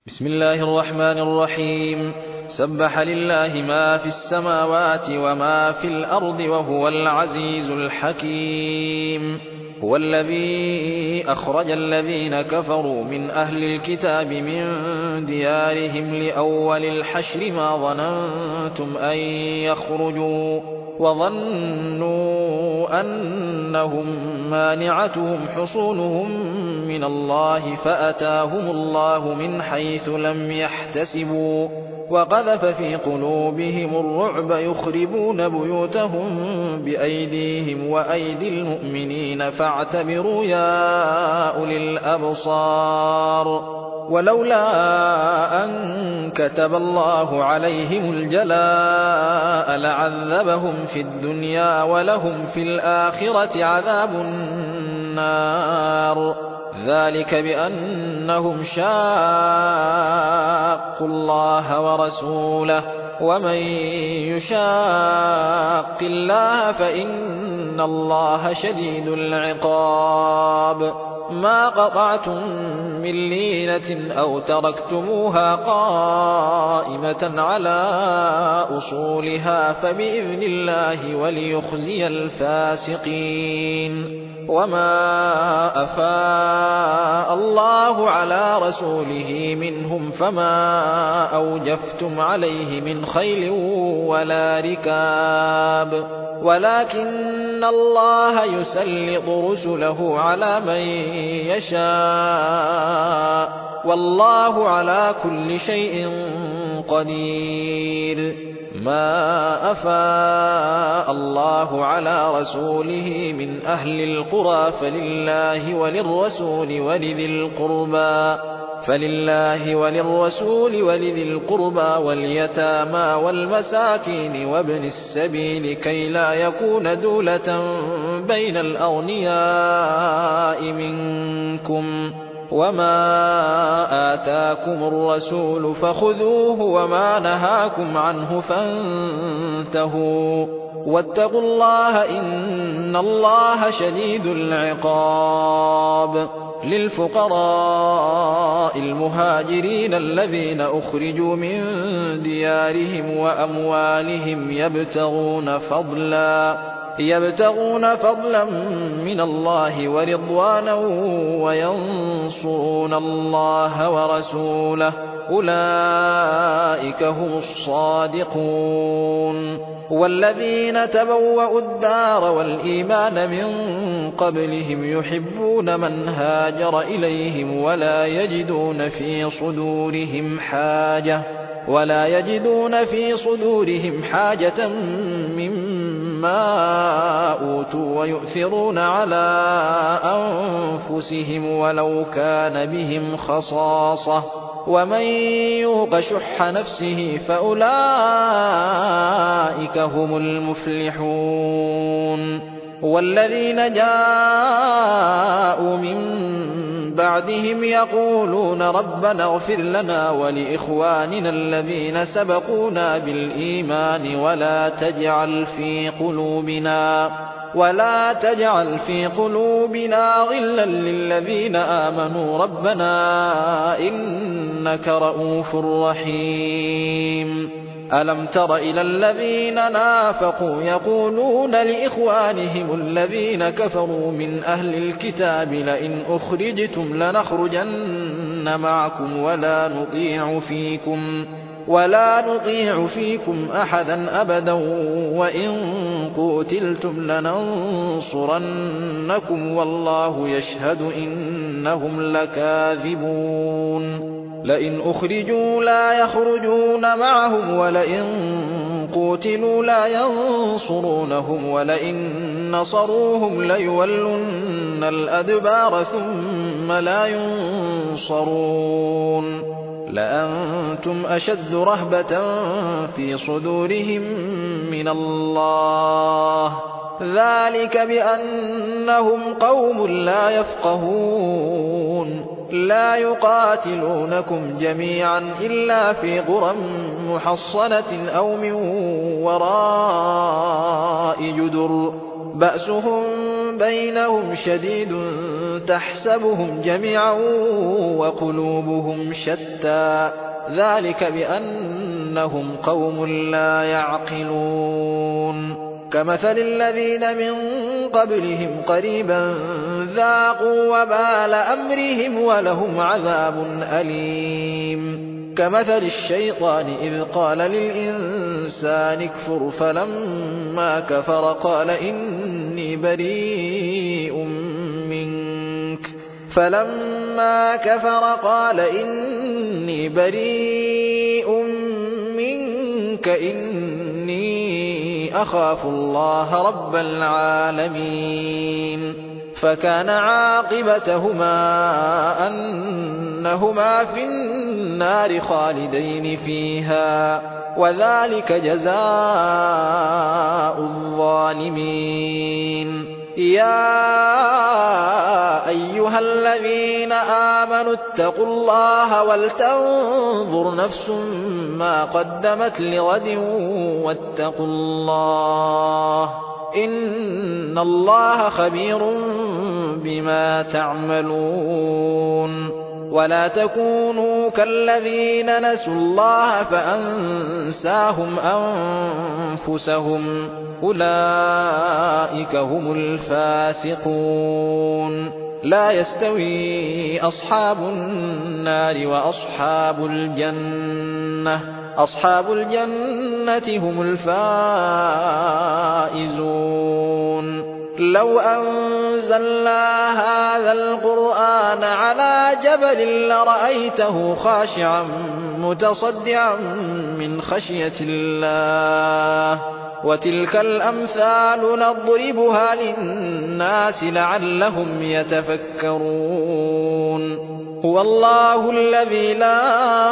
بسم الله الرحمن الرحيم. سبح لله ما في السماوات وما في الأرض وهو العزيز الحكيم. هو الذي أخرج الذين كفروا من أهل الكتاب من ديارهم لأول الحشر ما ظننتم أن يخرجوا وظنوا أنهم مانعتهم حصونهم من الله فأتاهم الله من حيث لم يحتسبوا وقذف في قلوبهم الرعب يخربون بيوتهم بأيديهم وأيدي المؤمنين فاعتبروا يا أولي الأبصار. ولولا أن كتب الله عليهم الجلاء لعذبهم في الدنيا ولهم في الآخرة عذاب النار. ذلك بأنهم شاقوا الله ورسوله ومن يشاق الله فإن الله شديد العقاب. ما قطعتم من لينة أو تركتموها قائمة على أصولها فبإذن الله وليخزي الفاسقين. وما أفاء الله على رسوله منهم فما أوجفتم عليه من خيل ولا ركاب ولكن الله يسلط رسله على من يشاء والله على كل شيء قدير. ما أفاء الله على رسوله من أهل القرى فلله وللرسول ولذي القربى واليتامى والمساكين وابن السبيل كي لا يكون دولة بين الأغنياء منكم. وما آتاكم الرسول فخذوه وما نهاكم عنه فانتهوا واتقوا الله إن الله شديد العقاب. للفقراء المهاجرين الذين أخرجوا من ديارهم وأموالهم يبتغون فضلا من الله ورضوانا وينصرون الله ورسوله أولئك هم الصادقون. والذين تبوأوا الدار والإيمان من قبلهم يحبون من هاجر إليهم ولا يجدون في صدورهم حاجة مما أوتوا ويؤثرون على أنفسهم ولو كان بهم خصاصة ومن يوق شح نفسه فأولئك هم المفلحون. والذين جاءوا من بعدهم يقولون ربنا اغفر لنا ولإخواننا الذين سبقونا بالإيمان ولا تجعل في قلوبنا غلا للذين آمنوا ربنا إنك رءوف رحيم. ألم تر إلى الذين نافقوا يقولون لإخوانهم الذين كفروا من أهل الكتاب لئن أخرجتم لنخرجن معكم ولا نطيع فيكم أحدا أبدا وإن قتلتم لننصرنكم والله يشهد إنهم لكاذبون. لئن أخرجوا لا يخرجون معهم ولئن قتلوا لا ينصرونهم ولئن نصروهم ليولن الأدبار ثم لا ينصرون. لأنتم أشد رهبة في صدورهم من الله ذلك بأنهم قوم لا يفقهون. لا يقاتلونكم جميعا إلا في قرى محصنة أو من وراء جدر بأسهم بينهم شديد تحسبهم جميعا وقلوبهم شتى ذلك بأنهم قوم لا يعقلون كمثل الذين من قبلهم قريبا ذاقوا وبال أمرهم ولهم عذاب أليم كمثل الشيطان إذ قال للإنسان اكفر فلما كفر قال إني بريء منك إني أخاف الله رب العالمين فكان عاقبتهما أنهما في النار خالدين فيها وذلك جزاء الظالمين يا أيها الذين آمنوا اتقوا الله ولتنظر نفس ما قدمت لغد واتقوا الله إن الله خبير بما تعملون ولا تكونوا كالذين نسوا الله فأنساهم أنفسهم أولئك هم الفاسقون لا يستوي أصحاب النار وأصحاب الجنة هم الفائزون لو أنزلنا هذا القرآن على جبل لرأيته خاشعا متصدعا من خشية الله وتلك الأمثال نضربها للناس لعلهم يتفكرون هو الله الذي لا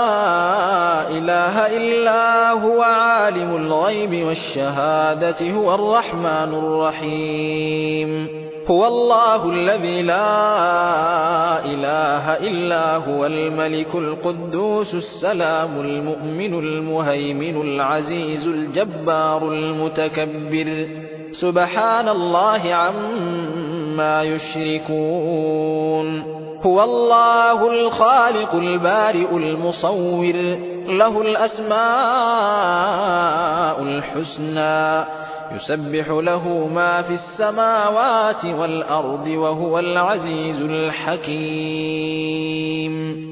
إله إلا هو عالم الغيب والشهادة هو الرحمن الرحيم هو الله الذي لا إله إلا هو الملك القدوس السلام المؤمن المهيمن العزيز الجبار المتكبر سبحان الله عما يشركون هو الله الخالق البارئ المصور له الأسماء الحسنى يسبح له ما في السماوات والأرض وهو العزيز الحكيم